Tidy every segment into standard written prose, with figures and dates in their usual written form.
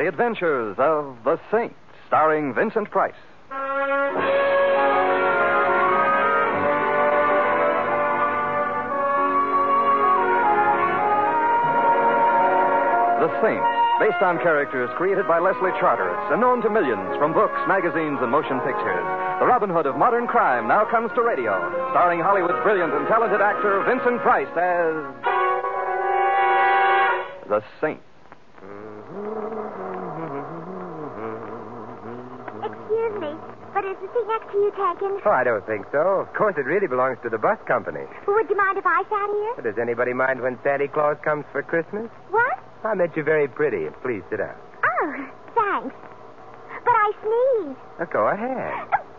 The Adventures of the Saint, starring Vincent Price. The Saint, based on characters created by Leslie Charteris and known to millions from books, magazines, and motion pictures. The Robin Hood of modern crime now comes to radio, starring Hollywood's brilliant and talented actor Vincent Price as the Saint. Excuse me, but is the seat next to you taken? Oh, I don't think so. Of course, it really belongs to the bus company. Well, would you mind if I sat here? Does anybody mind when Santa Claus comes for Christmas? What? I met you very pretty. Please sit down. Oh, thanks. But I sneezed. Go ahead.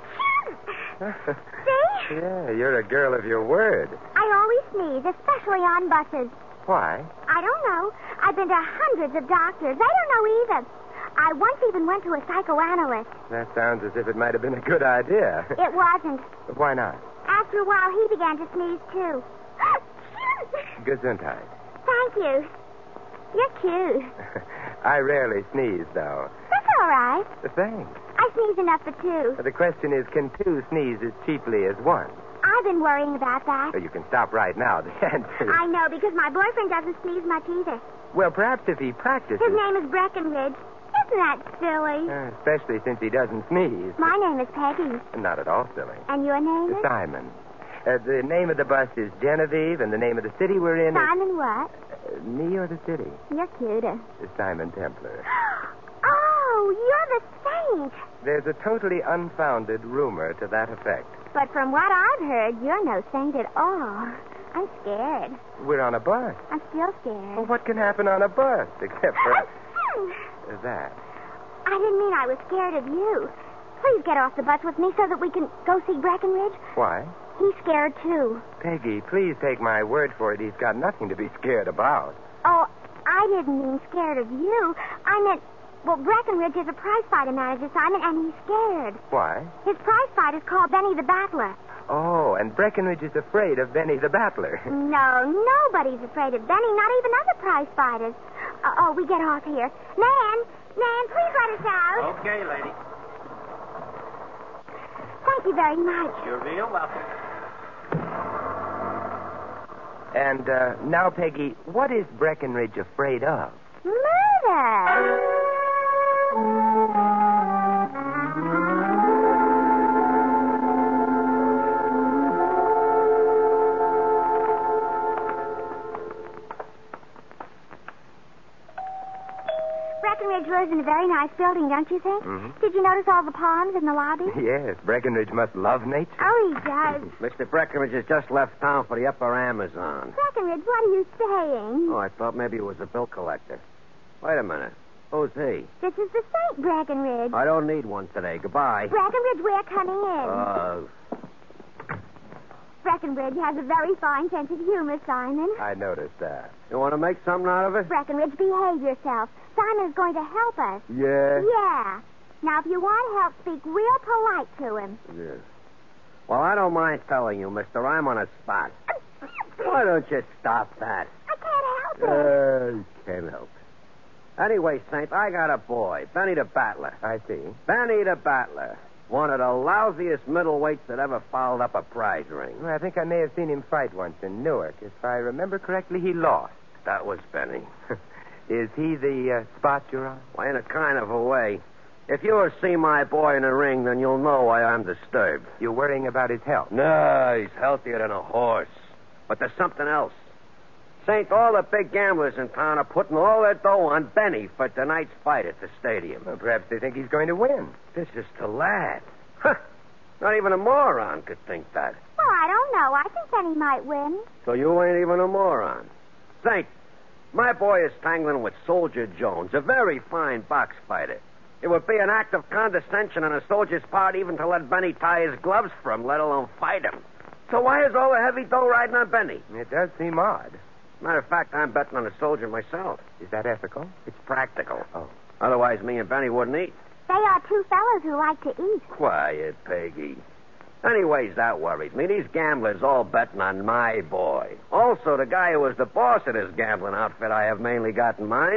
See? Yeah, you're a girl of your word. I always sneeze, especially on buses. Why? I don't know. I've been to hundreds of doctors. They don't know either. I once even went to a psychoanalyst. That sounds as if it might have been a good idea. It wasn't. Why not? After a while, he began to sneeze, too. Gesundheit. Thank you. You're cute. I rarely sneeze, though. That's all right. Thanks. I sneeze enough for two. The question is, can two sneeze as cheaply as one? I've been worrying about that. You can stop right now. The answer is... I know, because my boyfriend doesn't sneeze much either. Well, perhaps if he practices... His name is Breckenridge. Isn't that silly? Especially since he doesn't sneeze. My name is Peggy. Not at all silly. And your name is? Simon. The name of the bus is Genevieve, and the name of the city we're in Simon what? is... me or the city? You're cuter. Simon Templar. Oh, you're the saint. There's a totally unfounded rumor to that effect. But from what I've heard, you're no saint at all. I'm scared. We're on a bus. I'm still scared. Well, what can happen on a bus, except for... that. I didn't mean I was scared of you. Please get off the bus with me so that we can go see Breckenridge. Why? He's scared, too. Peggy, please take my word for it. He's got nothing to be scared about. Oh, I didn't mean scared of you. I meant, well, Breckenridge is a prize fighter manager, Simon, and he's scared. Why? His prize fight is called Benny the Battler. Oh, and Breckenridge is afraid of Benny the Battler. No, nobody's afraid of Benny, not even other prize fighters. We get off here. Nan, please let us out. Okay, lady. Thank you very much. You're real welcome. And now, Peggy, what is Breckenridge afraid of? Murder. Breckenridge lives in a very nice building, don't you think? Mm-hmm. Did you notice all the palms in the lobby? Yes, Breckenridge must love nature. Oh, he does. Mr. Breckenridge has just left town for the upper Amazon. Breckenridge, what are you saying? Oh, I thought maybe it was a bill collector. Wait a minute. Who's he? This is the Saint, Breckenridge. I don't need one today. Goodbye. Breckenridge, we're coming in. Breckenridge has a very fine sense of humor, Simon. I noticed that. You want to make something out of it? Breckenridge, behave yourself. Simon is going to help us. Yeah? Yeah. Now, if you want help, speak real polite to him. Yeah. Well, I don't mind telling you, mister. I'm on a spot. Why don't you stop that? I can't help it. Can't help it. Anyway, Saint, I got a boy, Benny the Battler. I see. Benny the Battler. One of the lousiest middleweights that ever fouled up a prize ring. Well, I think I may have seen him fight once in Newark. If I remember correctly, he lost. That was Benny. Is he the spot you're on? Well, in a kind of a way. If you ever see my boy in a ring, then you'll know why I'm disturbed. You're worrying about his health? No, he's healthier than a horse. But there's something else. Saint, all the big gamblers in town are putting all their dough on Benny for tonight's fight at the stadium. Well, perhaps they think he's going to win. This is the lad. Huh. Not even a moron could think that. Well, I don't know. I think Benny might win. So you ain't even a moron. Saint, my boy is tangling with Soldier Jones, a very fine box fighter. It would be an act of condescension on a soldier's part even to let Benny tie his gloves for him, let alone fight him. So why is all the heavy dough riding on Benny? It does seem odd. Matter of fact, I'm betting on a soldier myself. Is that ethical? It's practical. Oh. Otherwise, me and Benny wouldn't eat. They are two fellows who like to eat. Quiet, Peggy. Anyways, that worries me. These gamblers all betting on my boy. Also, the guy who was the boss of this gambling outfit I have mainly got in mind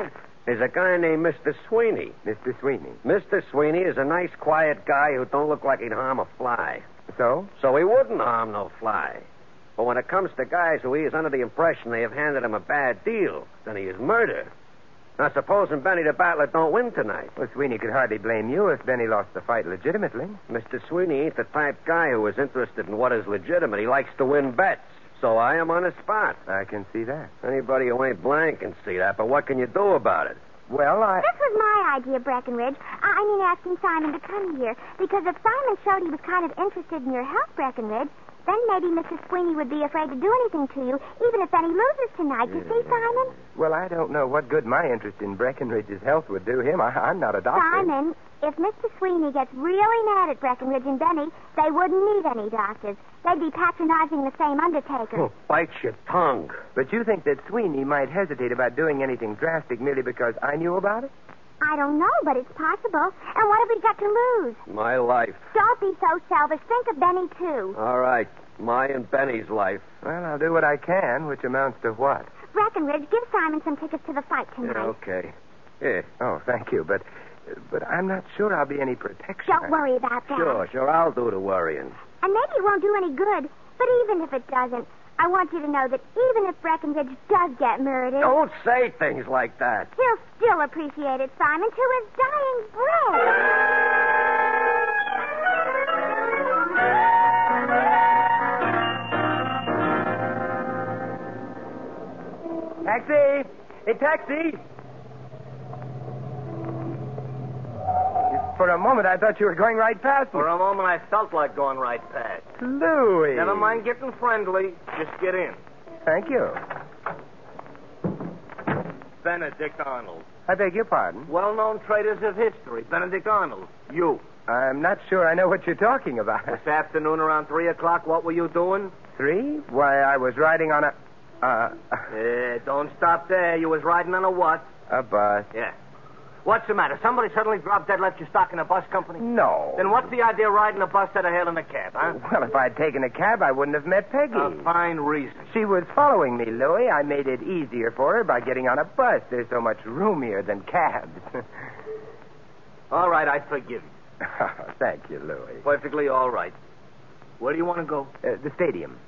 is a guy named Mr. Sweeney. Mr. Sweeney. Mr. Sweeney is a nice, quiet guy who don't look like he'd harm a fly. So? So he wouldn't harm no fly. But when it comes to guys who he is under the impression they have handed him a bad deal, then he is murder. Now, supposing Benny the Battler don't win tonight. Well, Sweeney could hardly blame you if Benny lost the fight legitimately. Mr. Sweeney ain't the type guy who is interested in what is legitimate. He likes to win bets. So I am on the spot. I can see that. Anybody who ain't blind can see that, but what can you do about it? Well, This was my idea, Breckenridge. I mean, asking Simon to come here. Because if Simon showed he was kind of interested in your health, Breckenridge, then maybe Mr. Sweeney would be afraid to do anything to you, even if Benny loses tonight. You see, Simon? well, I don't know what good my interest in Breckenridge's health would do him. I'm not a doctor. Simon, if Mr. Sweeney gets really mad at Breckenridge and Benny, they wouldn't need any doctors. They'd be patronizing the same undertaker. Oh, bite your tongue. But you think that Sweeney might hesitate about doing anything drastic merely because I knew about it? I don't know, but it's possible. And what have we got to lose? My life. Don't be so selfish. Think of Benny, too. All right. My and Benny's life. Well, I'll do what I can, which amounts to what? Breckenridge, give Simon some tickets to the fight tonight. Yeah, okay. Here. Oh, thank you, but I'm not sure I'll be any protection. Don't worry about that. Sure. I'll do the worrying. And maybe it won't do any good. But even if it doesn't, I want you to know that even if Breckenridge does get murdered... Don't say things like that. He'll still appreciate it, Simon, to his dying breath. Taxi! Hey, taxi! For a moment, I thought you were going right past me. For a moment, I felt like going right past. Louis. Never mind getting friendly. Just get in. Thank you. Benedict Arnold. I beg your pardon. Well-known traders of history. Benedict Arnold. You. I'm not sure I know what you're talking about. This afternoon around 3 o'clock, what were you doing? 3? Why, I was riding on Don't stop there. You was riding on a what? a bus. Yeah. What's the matter? Somebody suddenly dropped dead, left you stuck in a bus company? No. Then what's the idea of riding a bus instead of hailing a cab, huh? Well, if I'd taken a cab, I wouldn't have met Peggy. A fine reason. She was following me, Louis. I made it easier for her by getting on a bus. There's so much roomier than cabs. All right, I forgive you. Thank you, Louis. Perfectly all right. Where do you want to go? The stadium.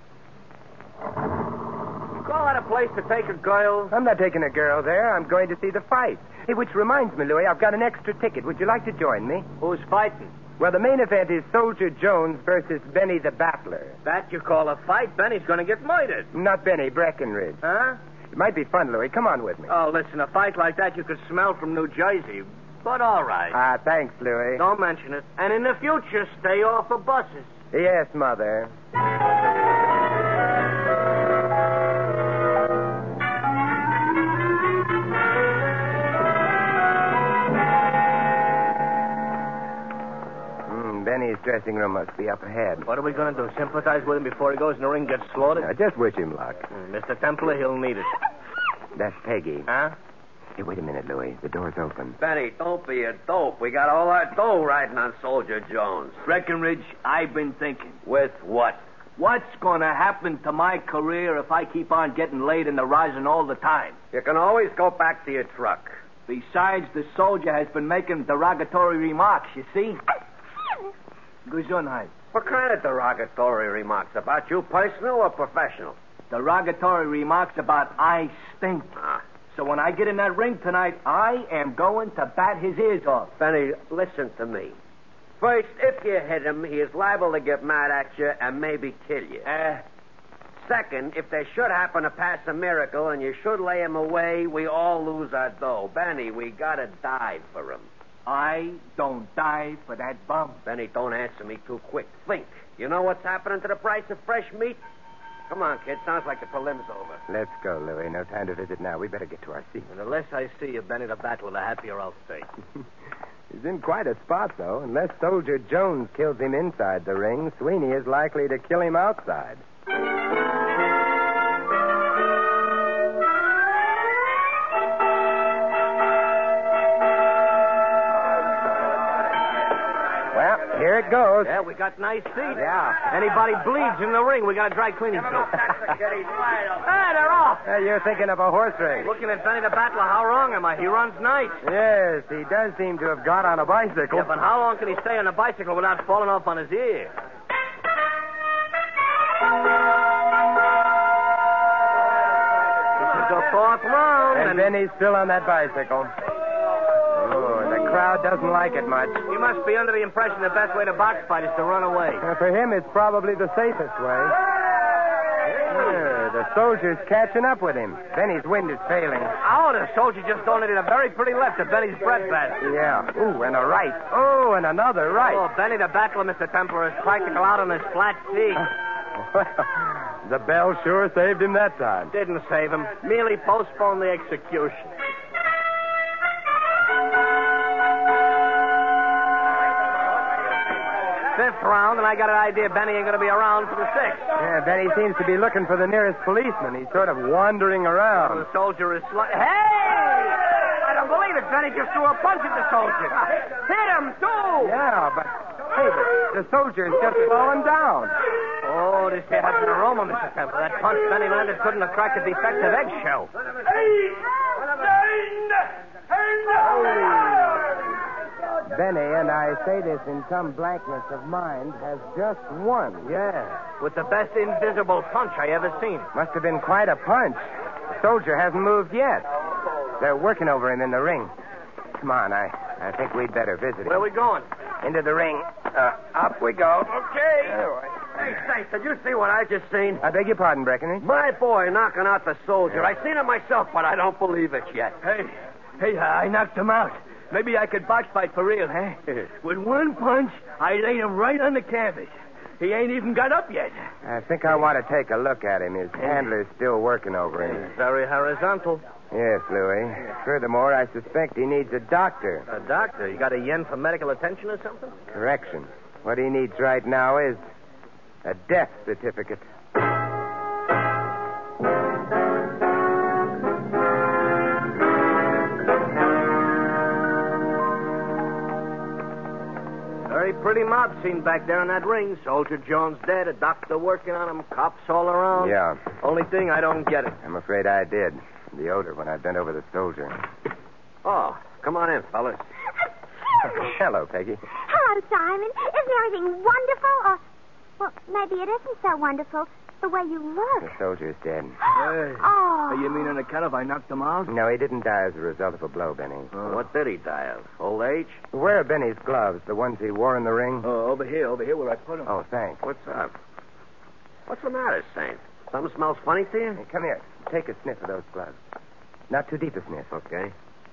You call that a place to take a girl? I'm not taking a girl there. I'm going to see the fight. Hey, which reminds me, Louis, I've got an extra ticket. Would you like to join me? Who's fighting? Well, the main event is Soldier Jones versus Benny the Battler. That you call a fight? Benny's going to get murdered. Not Benny, Breckenridge. Huh? It might be fun, Louis. Come on with me. Oh, listen, a fight like that you could smell from New Jersey. But all right. Thanks, Louis. Don't mention it. And in the future, stay off of buses. Yes, Mother. Benny's dressing room must be up ahead. What are we going to do? Sympathize with him before he goes in the ring and gets slaughtered? Just wish him luck. Mr. Templer, he'll need it. That's Peggy. Huh? Hey, wait a minute, Louis. The door's open. Benny, don't be a dope. We got all our dough riding on Soldier Jones. Breckenridge, I've been thinking. With what? What's going to happen to my career if I keep on getting laid in the rosin all the time? You can always go back to your truck. Besides, the soldier has been making derogatory remarks, you see? Gesundheit. What kind of derogatory remarks? About you personal or professional? Derogatory remarks about I stink. So when I get in that ring tonight, I am going to bat his ears off. Benny, listen to me. First, if you hit him, he is liable to get mad at you and maybe kill you. Second, if there should happen to pass a miracle and you should lay him away, we all lose our dough. Benny, we gotta die for him. I don't die for that bum. Benny, don't answer me too quick. Think. You know what's happening to the price of fresh meat? Come on, kid. Sounds like the prelim's over. Let's go, Louis. No time to visit now. We better get to our seats. And the less I see of Benny the Battler, the happier I'll stay. He's in quite a spot, though. Unless Soldier Jones kills him inside the ring, Sweeney is likely to kill him outside. Well, here There it goes. Yeah, we got nice seats. Yeah. Anybody bleeds in the ring, we got a dry cleaning crew. Hey, they're off. You're thinking of a horse race. Looking at Benny the Battler, how wrong am I? He runs nice. Yes, he does seem to have got on a bicycle. Yeah, but how long can he stay on a bicycle without falling off on his ear? This is the fourth round. And then he's still on that bicycle. Oh, the crowd doesn't like it much. He must be under the impression the best way to box fight is to run away. For him, it's probably the safest way. The soldier's catching up with him. Benny's wind is failing. Oh, the soldier just donated a very pretty left to Benny's breadbasket. Yeah. Ooh, and a right. Oh, and another right. Oh, Benny the Battler, Mr. Templar, is practical out on his flat feet. The bell sure saved him that time. Didn't save him. Merely postponed the execution. Fifth round, and I got an idea Benny ain't going to be around for the sixth. Yeah, Benny seems to be looking for the nearest policeman. He's sort of wandering around. The soldier is Hey! I don't believe it. Benny just threw a punch at the soldier. Hit him, too! Yeah, but, hey, the soldier's just fallen down. Oh, this here has an aroma, Mr. Temple. That punch Benny landed couldn't have cracked a defective eggshell. Benny, and I say this in some blankness of mind, has just won. Yeah, with the best invisible punch I ever seen. Must have been quite a punch. The soldier hasn't moved yet. They're working over him in the ring. Come on, I think we'd better visit him. Where are we going? Into the ring. Up we go. Okay. Hey, Saint, did you see what I just seen? I beg your pardon, Breckenridge. My boy knocking out the soldier. I seen it myself, but I don't believe it yet. Hey, I knocked him out. Maybe I could box fight for real, huh? With one punch, I laid him right on the canvas. He ain't even got up yet. I think I want to take a look at him. His handler's still working over him. He's very horizontal. Yes, Louis. Furthermore, I suspect he needs a doctor. A doctor? You got a yen for medical attention or something? Correction. What he needs right now is a death certificate. Very pretty mob scene back there in that ring. Soldier Jones dead, a doctor working on him, cops all around. Yeah. Only thing, I don't get it. I'm afraid I did. The odor when I bent over the soldier. Oh, come on in, fellas. Hello, Peggy. Hello, Simon. Isn't everything wonderful? Or, well, maybe it isn't so wonderful the way you look. The soldier's dead. Oh. You mean on account of I knocked him out? No, he didn't die as a result of a blow, Benny. What did he die of? Old age? Where are Benny's gloves? The ones he wore in the ring? Over here where I put him. Oh, thanks. What's up? What's the matter, Saint? Something smells funny to you? Hey, come here. Take a sniff of those gloves. Not too deep a sniff. Okay.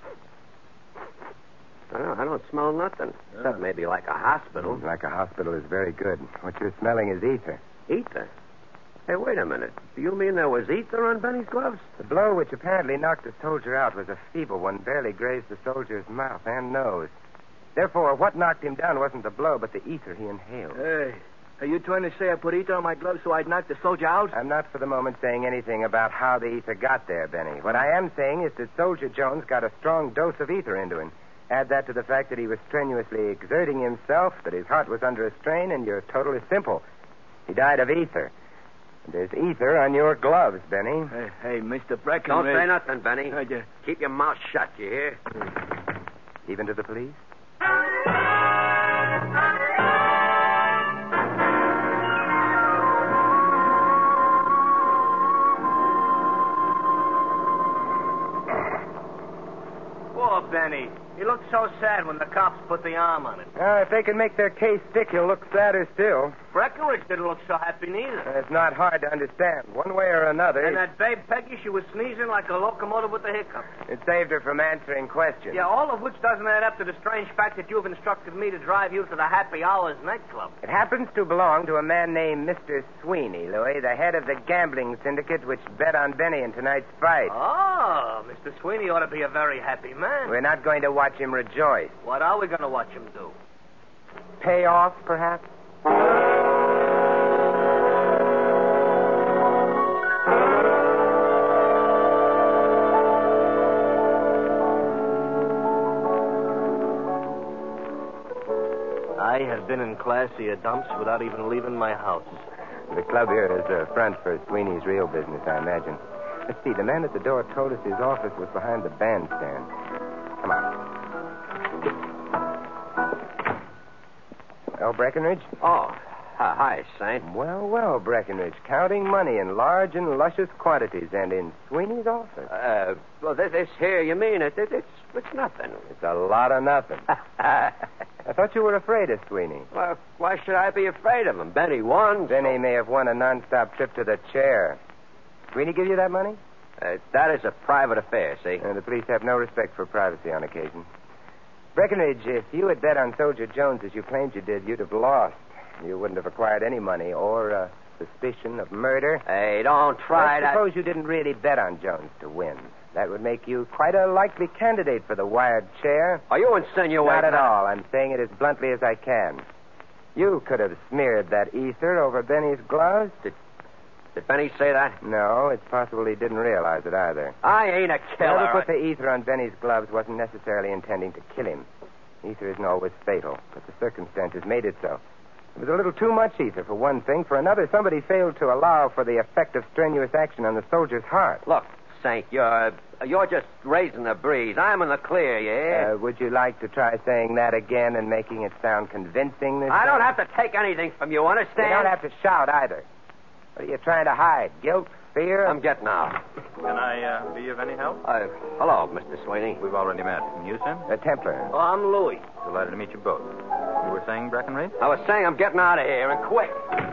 Well, I don't smell nothing. Except maybe like a hospital. Like a hospital is very good. What you're smelling is ether. Ether? Hey, wait a minute. Do you mean there was ether on Benny's gloves? The blow which apparently knocked the soldier out was a feeble one, barely grazed the soldier's mouth and nose. Therefore, what knocked him down wasn't the blow, but the ether he inhaled. Hey, are you trying to say I put ether on my gloves so I'd knock the soldier out? I'm not for the moment saying anything about how the ether got there, Benny. What I am saying is that Soldier Jones got a strong dose of ether into him. Add that to the fact that he was strenuously exerting himself, that his heart was under a strain, and your total is simple. He died of ether. There's ether on your gloves, Benny. Hey, Mr. Breckenridge. Don't say nothing, Benny. Yeah. Keep your mouth shut, you hear? Even to the police? Poor Benny. He looked so sad when the cops put the arm on him. If they can make their case stick, he'll look sadder still. Breckenridge didn't look so happy neither. It's not hard to understand. One way or another. And that babe Peggy, she was sneezing like a locomotive with the hiccups. It saved her from answering questions. Yeah, all of which doesn't add up to the strange fact that you've instructed me to drive you to the Happy Hours nightclub. It happens to belong to a man named Mr. Sweeney, Louis, the head of the gambling syndicate which bet on Benny in tonight's fight. Oh, Mr. Sweeney ought to be a very happy man. We're not going to watch him rejoice. What are we going to watch him do? Pay off, perhaps? I I have been in classier dumps without even leaving my house. The club here is a front for Sweeney's real business, I imagine. Let's see, the man at the door told us his office was behind the bandstand. Come on. Oh, Breckenridge? Oh, hi, Saint. Well, well, Breckenridge. Counting money in large and luscious quantities and in Sweeney's office. Well, this here, you mean it? It's nothing. It's a lot of nothing. I thought you were afraid of Sweeney. Well, why should I be afraid of him? Benny won. Benny may have won a non-stop trip to the chair. Sweeney give you that money? That is a private affair, see? The police have no respect for privacy on occasion. Breckenridge, if you had bet on Soldier Jones as you claimed you did, you'd have lost. You wouldn't have acquired any money or suspicion of murder. Hey, don't try to... Suppose you didn't really bet on Jones to win. That would make you quite a likely candidate for the wired chair. Are you insinuating... Not at all. I'm saying it as bluntly as I can. You could have smeared that ether over Benny's gloves. Did Benny say that? No, it's possible he didn't realize it either. I ain't a killer. Whoever put the ether on Benny's gloves wasn't necessarily intending to kill him. Ether isn't always fatal, but the circumstances made it so. It was a little too much ether, for one thing. For another, somebody failed to allow for the effect of strenuous action on the soldier's heart. Look, Saint, you're just raising the breeze. I'm in the clear, yeah? Would you like to try saying that again and making it sound convincing this I time? don't have to take anything from you, understand? You don't have to shout either. What are you trying to hide? Guilt? Fear? I'm getting out. Can I be of any help? Hello, Mr. Sweeney. We've already met. And you, sir? A Templar. Oh, I'm Louis. Delighted to meet you both. You were saying, Breckenridge? I was saying I'm getting out of here, and quick.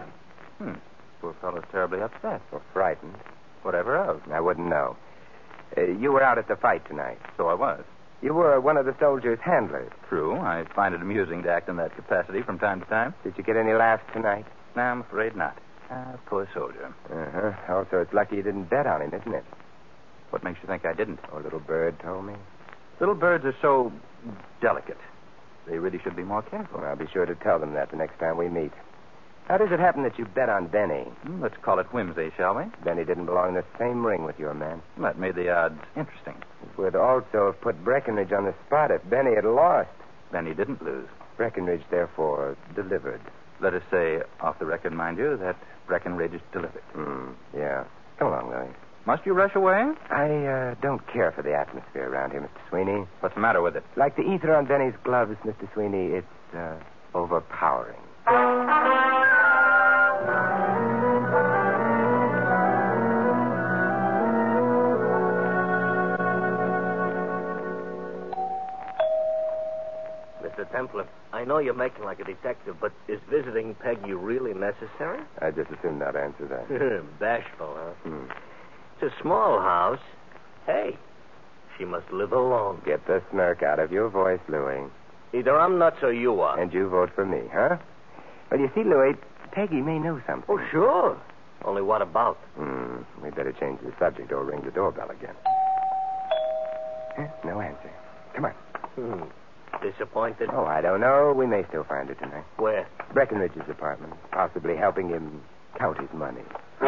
Poor fellow's terribly upset. Or frightened. Whatever of. I wouldn't know. You were out at the fight tonight. So I was. You were one of the soldiers' handlers. True. I find it amusing to act in that capacity from time to time. Did you get any laughs tonight? No, I'm afraid not. Poor soldier. Uh-huh. Also, it's lucky you didn't bet on him, isn't it? What makes you think I didn't? Oh, little bird told me. Little birds are so delicate. They really should be more careful. Well, I'll be sure to tell them that the next time we meet. How does it happen that you bet on Benny? Let's call it whimsy, shall we? Benny didn't belong in the same ring with your man. That made the odds interesting. It would also have put Breckenridge on the spot if Benny had lost. Benny didn't lose. Breckenridge, therefore, delivered. Let us say, off the record, mind you, that Breckenridge delivered. Yeah. Come along, Louis. Must you rush away? I don't care for the atmosphere around here, Mr. Sweeney. What's the matter with it? Like the ether on Benny's gloves, Mr. Sweeney, it's overpowering. Mr. Templar, I know you're making like a detective, but is visiting Peggy really necessary? I'd just as soon not answer that. Bashful, huh? It's a small house. Hey, she must live alone. Get the smirk out of your voice, Louis. Either I'm nuts or you are. And you vote for me, huh? Well, you see, Louis, Peggy may know something. Oh, sure. Only what about? We'd better change the subject or ring the doorbell again. No answer. Come on. Disappointed? Oh, I don't know. We may still find her tonight. Where? Breckenridge's apartment. Possibly helping him count his money.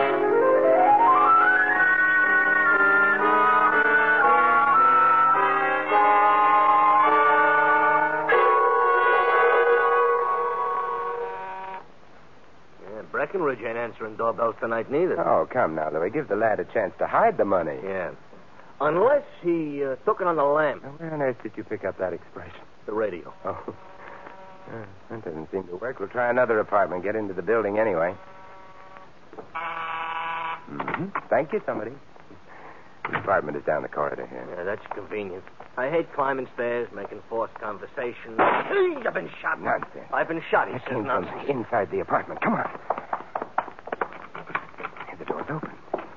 Breckenridge ain't answering doorbells tonight, neither. Oh, come now, Louis. Give the lad a chance to hide the money. Yeah. Unless he took it on the lamp. Now, where on earth did you pick up that expression? The radio. Oh. That doesn't seem to work. We'll try another apartment. Get into the building anyway. Thank you, somebody. The apartment is down the corridor here. Yeah, that's convenient. I hate climbing stairs, making forced conversation. I've been shot. Nonsense. I've been shot, he That says came from nonsense. inside the apartment. Come on. The door's open.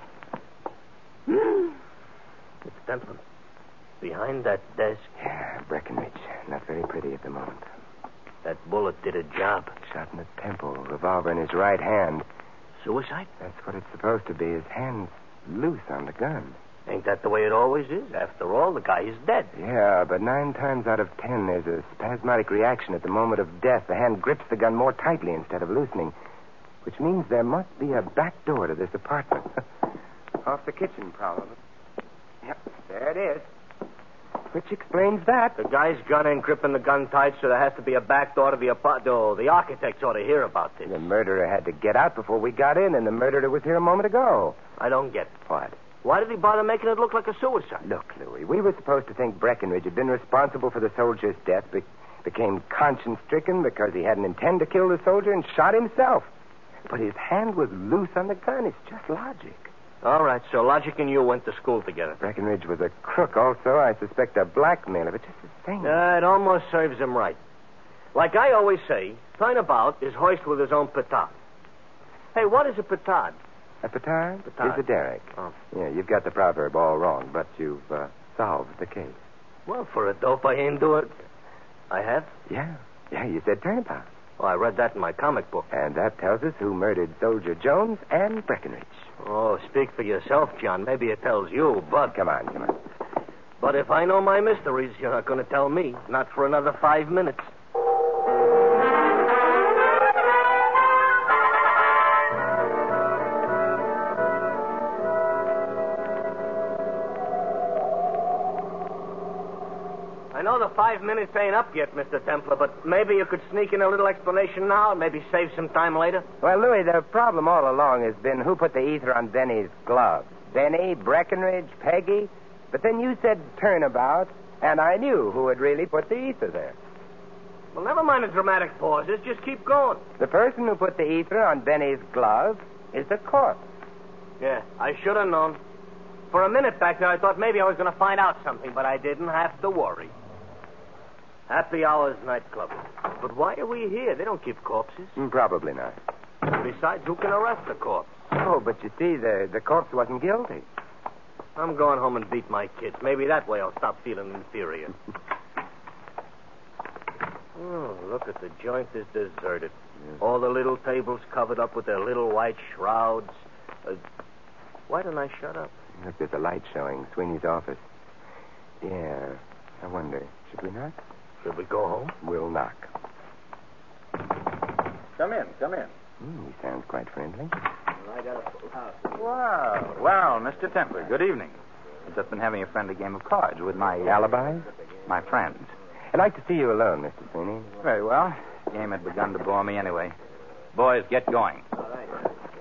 It's Templar. Behind that desk. Yeah, Breckenridge. Not very pretty at the moment. That bullet did a job. Shot in the temple, revolver in his right hand. Suicide? That's what it's supposed to be. His hand's loose on the gun. Ain't that the way it always is? After all, the guy is dead. Yeah, but 9 times out of 10, there's a spasmodic reaction at the moment of death. The hand grips the gun more tightly instead of loosening, which means there must be a back door to this apartment. Off the kitchen, probably. Yep, there it is. Which explains that. The guy's gun ain't gripping the gun tight, so there has to be a back door to the apartment. Oh, the architects ought to hear about this. The murderer had to get out before we got in, and the murderer was here a moment ago. I don't get it. What? Why did he bother making it look like a suicide? Look, Louis, we were supposed to think Breckenridge had been responsible for the soldier's death, became conscience-stricken because he hadn't intended to kill the soldier and shot himself. But his hand was loose on the gun. It's just logic. All right, so Logic and you went to school together. Breckenridge was a crook also. I suspect a blackmailer, but just the same. It almost serves him right. Like I always say, turnabout is hoist with his own petard. Hey, what is a petard? A petard? Petard. Is a derrick. Oh. Yeah, you've got the proverb all wrong, but you've solved the case. Well, for a dope, I ain't do it. I have? Yeah, you said turnabout. Well, I read that in my comic book. And that tells us who murdered Soldier Jones and Breckenridge. Oh, speak for yourself, John. Maybe it tells you, but... Come on. But if I know my mysteries, you're not going to tell me. Not for another 5 minutes. I know the 5 minutes ain't up yet, Mr. Templar, but maybe you could sneak in a little explanation now and maybe save some time later. Well, Louis, the problem all along has been who put the ether on Benny's gloves. Benny, Breckenridge, Peggy. But then you said turnabout, and I knew who had really put the ether there. Well, never mind the dramatic pauses. Just keep going. The person who put the ether on Benny's glove is the corpse. Yeah, I should have known. For a minute back there, I thought maybe I was going to find out something, but I didn't have to worry. Happy Hours nightclub. But why are we here? They don't keep corpses. Probably not. Besides, who can arrest the corpse? Oh, but you see, the corpse wasn't guilty. I'm going home and beat my kids. Maybe that way I'll stop feeling inferior. Oh, look at the joint is deserted. Yeah. All the little tables covered up with their little white shrouds. Why don't I shut up? Look, there's a light showing. Sweeney's office. Yeah, I wonder. Should we knock? Should we go home? We'll knock. Come in. He sounds quite friendly. I got a full house. Well, Mr. Templar, good evening. I've just been having a friendly game of cards with my... Alibis? My friends. I'd like to see you alone, Mr. Sweeney. Very well. The game had begun to bore me anyway. Boys, get going. All right.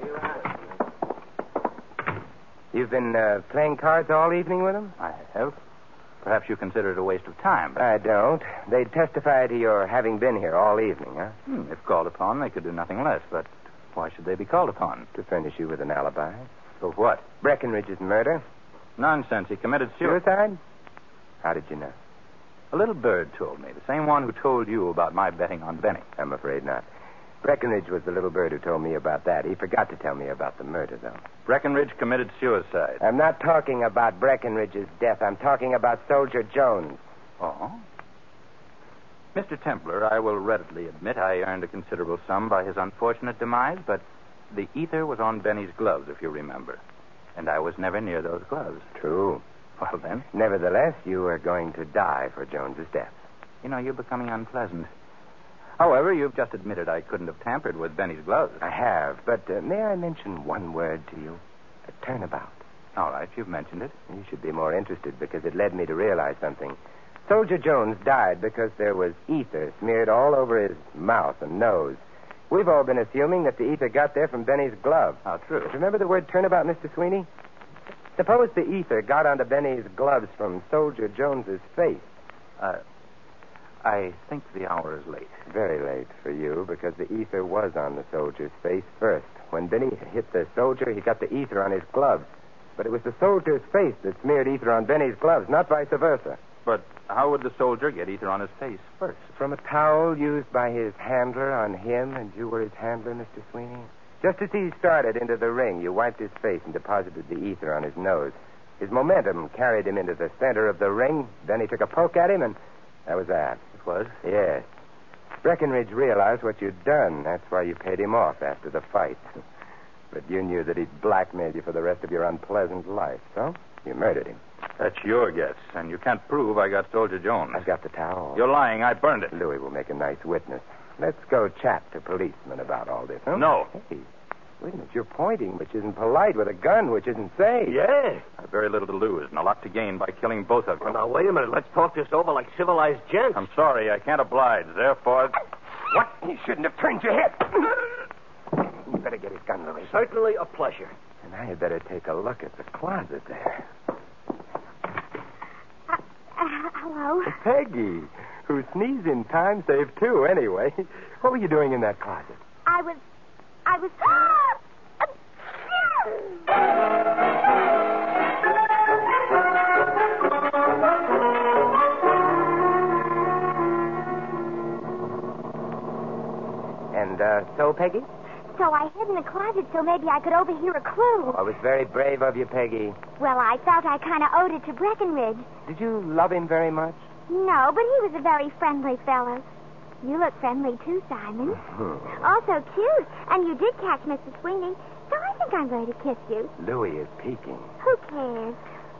You've been playing cards all evening with them? I have. Perhaps you consider it a waste of time. I don't. They'd testify to your having been here all evening, huh? If called upon, they could do nothing less. But why should they be called upon? To furnish you with an alibi. For what? Breckenridge's murder. Nonsense. He committed suicide. Suicide? How did you know? A little bird told me. The same one who told you about my betting on Benny. I'm afraid not. Breckenridge was the little bird who told me about that. He forgot to tell me about the murder, though. Breckenridge committed suicide. I'm not talking about Breckenridge's death. I'm talking about Soldier Jones. Oh? Mr. Templar, I will readily admit I earned a considerable sum by his unfortunate demise, but the ether was on Benny's gloves, if you remember. And I was never near those gloves. True. Well, then? Nevertheless, you are going to die for Jones's death. You know, you're becoming unpleasant. However, you've just admitted I couldn't have tampered with Benny's gloves. I have, but may I mention one word to you? A turnabout. All right, you've mentioned it. You should be more interested because it led me to realize something. Soldier Jones died because there was ether smeared all over his mouth and nose. We've all been assuming that the ether got there from Benny's glove. How true. But remember the word turnabout, Mr. Sweeney? Suppose the ether got onto Benny's gloves from Soldier Jones's face. I think the hour is late. Very late for you, because the ether was on the soldier's face first. When Benny hit the soldier, he got the ether on his gloves. But it was the soldier's face that smeared ether on Benny's gloves, not vice versa. But how would the soldier get ether on his face first? From a towel used by his handler on him, and you were his handler, Mr. Sweeney? Just as he started into the ring, you wiped his face and deposited the ether on his nose. His momentum carried him into the center of the ring. Then he took a poke at him, and that was that. It was? Yes. Breckenridge realized what you'd done. That's why you paid him off after the fight. But you knew that he'd blackmailed you for the rest of your unpleasant life, so you murdered him. That's your guess, and you can't prove I got Soldier Jones. I've got the towel. You're lying. I burned it. Louis will make a nice witness. Let's go chat to policemen about all this, huh? No. Hey, Wait a minute, you're pointing, which isn't polite, with a gun, which isn't safe. Yeah. I've very little to lose and a lot to gain by killing both of you. Well, now, wait a minute. Let's talk this over like civilized gents. I'm sorry, I can't oblige. Therefore... What? You shouldn't have turned your head. You better get his gun, Louis. Certainly a pleasure. And I had better take a look at the closet there. Hello? Peggy, who sneezed in time saved two, anyway. What were you doing in that closet? I was... And, so, Peggy? So I hid in the closet so maybe I could overhear a clue. Oh, it was very brave of you, Peggy. Well, I felt I kind of owed it to Breckenridge. Did you love him very much? No, but he was a very friendly fellow. You look friendly, too, Simon. Also cute. And you did catch Mrs. Sweeney, so I think I'm going to kiss you. Louis is peeking. Who cares?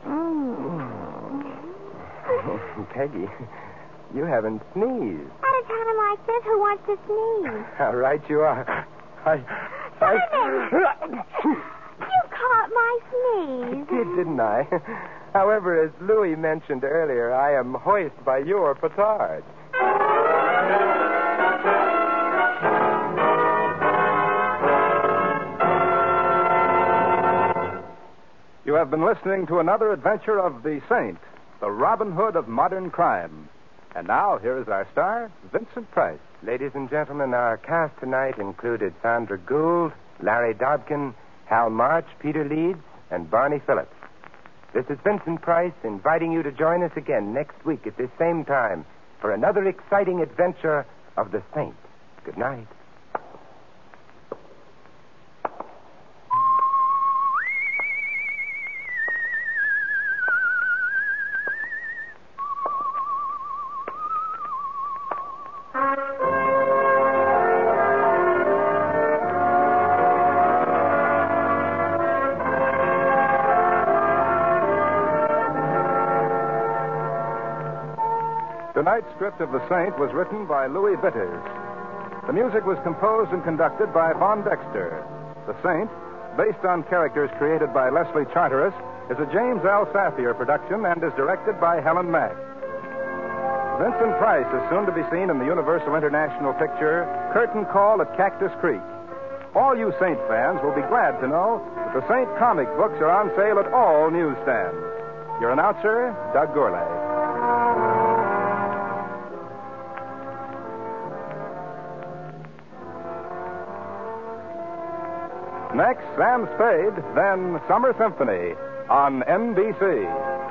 Peggy, you haven't sneezed. At a time like this, who wants to sneeze? How right you are. Simon! You caught my sneeze. I did, didn't I? However, as Louis mentioned earlier, I am hoist by your petard. You have been listening to another adventure of the Saint, the Robin Hood of modern crime. And now, here is our star, Vincent Price. Ladies and gentlemen, our cast tonight included Sandra Gould, Larry Dobkin, Hal March, Peter Leeds, and Barney Phillips. This is Vincent Price inviting you to join us again next week at this same time for another exciting adventure of the Saint. Good night. Tonight's script of The Saint was written by Louis Vitters. The music was composed and conducted by Von Dexter. The Saint, based on characters created by Leslie Charteris, is a James L. Safier production and is directed by Helen Mack. Vincent Price is soon to be seen in the Universal International picture Curtain Call at Cactus Creek. All you Saint fans will be glad to know that the Saint comic books are on sale at all newsstands. Your announcer, Doug Gourlay. Next, Sam Spade, then Summer Symphony on NBC.